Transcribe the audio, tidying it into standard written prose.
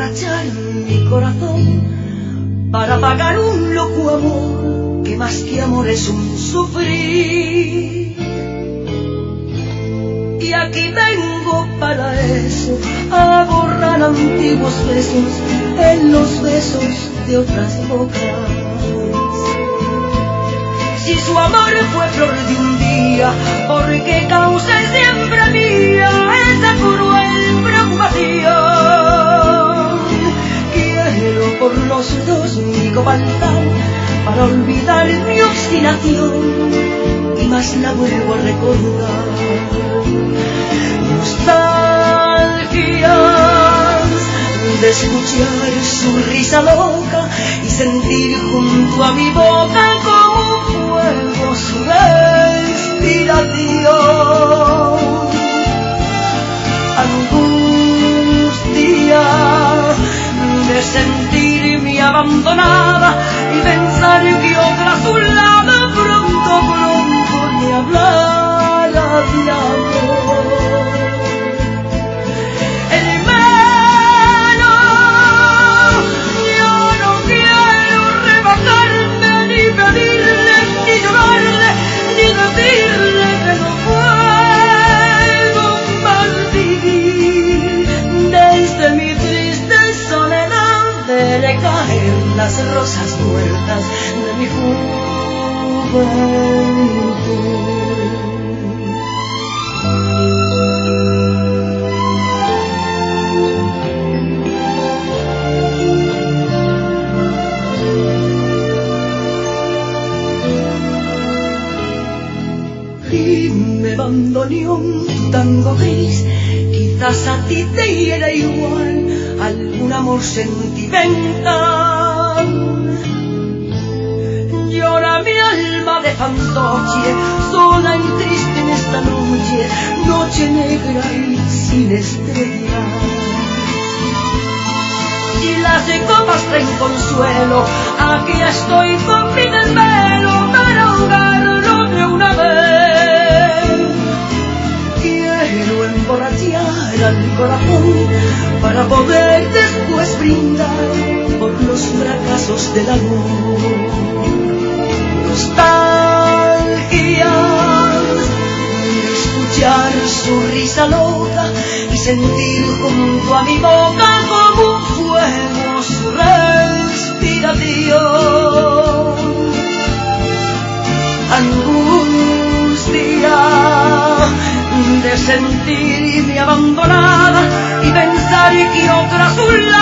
emborrachar mi corazón para pagar un loco amor que más que amor es un sufrir. Y aquí vengo para eso, a borrar antiguos besos en los besos de otras bocas. Si su amor fue flor de un día, porque causa siempre mía esa cruel preocupación. Quiero por los dos mi copaltar para olvidar mi obstinación y más la vuelvo a recordar. Nostalgias de escuchar su risa loca y sentir junto a mi boca como un fuego su respiración. Angustia de sentirme abandonada y pensar que otra a su lado pronto me hablara de amor. Decirle que no puedo malvivir desde mi triste soledad, veré caer las rosas muertas de mi juventud. Bandoneón, tu tango gris, quizás a ti te hiera igual algún amor sentimental. Llora mi alma de fantoche, sola y triste en esta noche, noche negra y sin estrellas. Si las copas traen consuelo, aquí estoy con mi desvelo para ahogarlo de una vez. Quiero emborrachar al corazón para poder después brindar por los fracasos del amor. Nostalgias de escuchar su risa loca y sentir junto a mi boca como un fuego su respiración. Angustia de sentirme abandonada y pensar que otra a su lado